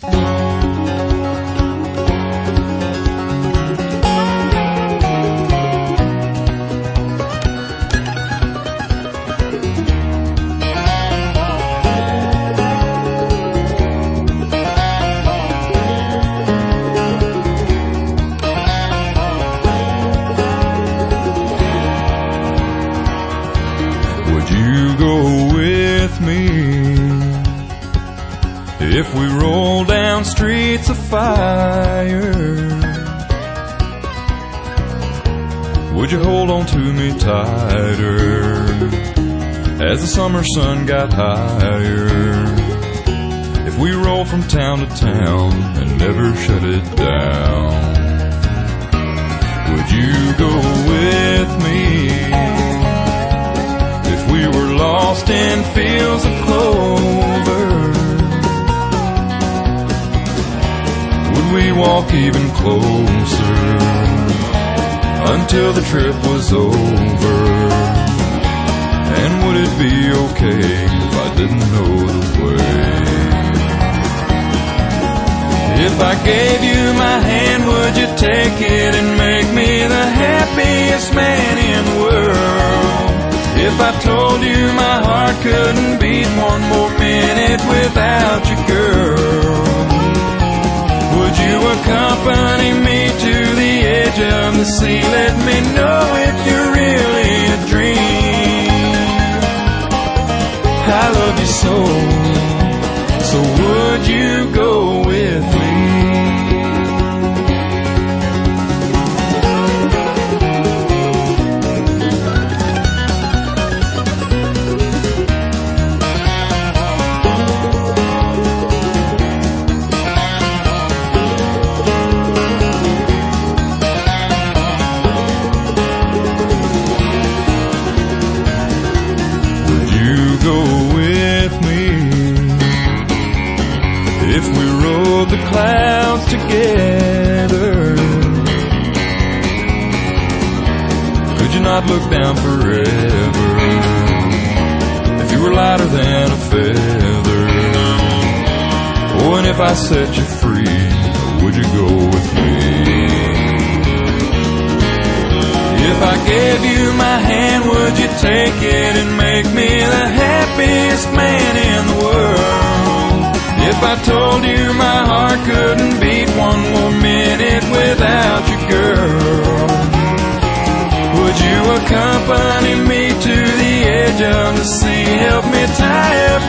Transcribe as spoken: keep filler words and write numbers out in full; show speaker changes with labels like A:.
A: If we roll down streets of fire, would you hold on to me tighter as the summer sun got higher? If we roll from town to town and never shut it down, would you go with me? If we were lost in fields of clover, we walk even closer until the trip was over? And would it be okay if I didn't know the way? If I gave you my hand, would you take it and make me the happiest man in the world? If I told you my heart couldn't beat one more minute without you, girl, would you accompany me to the edge of the sea? Let me know if you're really a dream. I love you so, so would you go with me? The clouds together, could you not look down forever? If you were lighter than a feather, oh, and if I set you free, would you go with me? If I gave you my hand, would you take it and make me the happiest man in the world? If I told you my heart couldn't beat one more minute without you, girl, would you accompany me to the edge of the sea? Help me tie up